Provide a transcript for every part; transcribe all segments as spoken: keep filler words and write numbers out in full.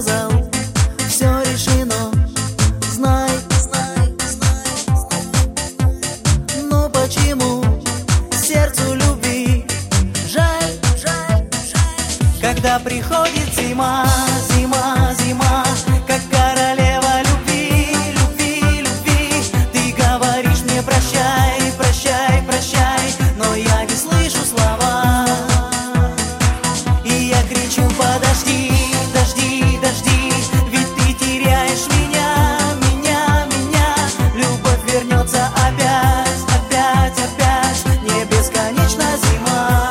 сказал, все решено, знай, знай, знай, знай. Но почему сердцу любви жаль, жаль, жаль? Когда приходит зима, зима, зима, как королева любви, любви, любви, ты говоришь мне прощай, прощай, прощай, но я не слышу слова. И я кричу: подожди, дожди, дожди, ведь ты теряешь меня, меня, меня. Любовь вернется опять, опять, опять, не бесконечна зима.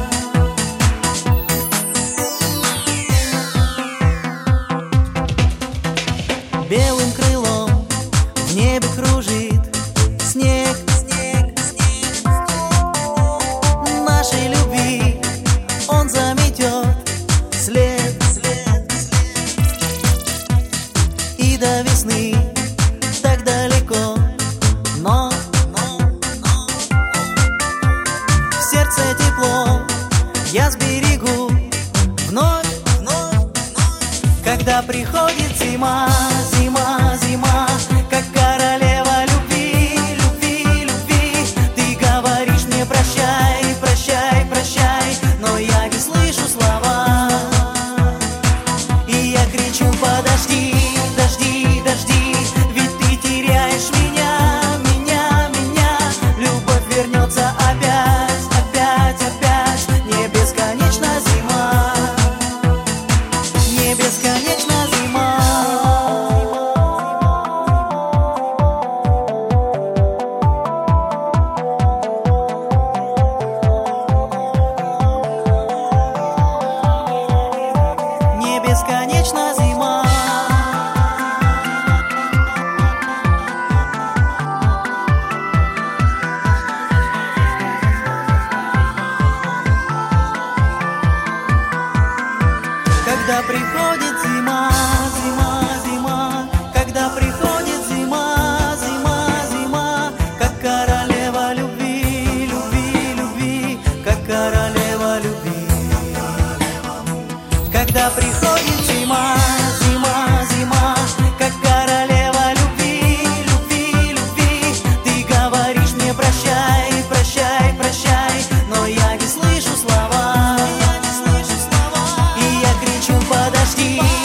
Белым крылом в небе кружит снег, снег, снег. Нашей любви он заметет след, след, след. И до весны так далеко, но, но, но, в сердце тепло я сберегу вновь, вновь, вновь. Когда приходит зима, зима, зима, как королева любви, любви, любви, ты говоришь мне прощай, прощай, прощай, но я не слышу слова. И я кричу: подожди, дожди, дожди, ведь ты теряешь меня, меня, меня. Любовь вернется опять, опять, опять, не бесконечна зима, не бесконечна зима. Не бесконечна зима. Когда приходит зима, зима, зима, когда приходит зима, зима, зима, как королева любви, любви, любви, как королева любви. Когда приходит зима, зима, зима, как королева любви, любви, любви, ты говоришь мне прощай, прощай, прощай, но я не слышу слова. И я кричу: подожди,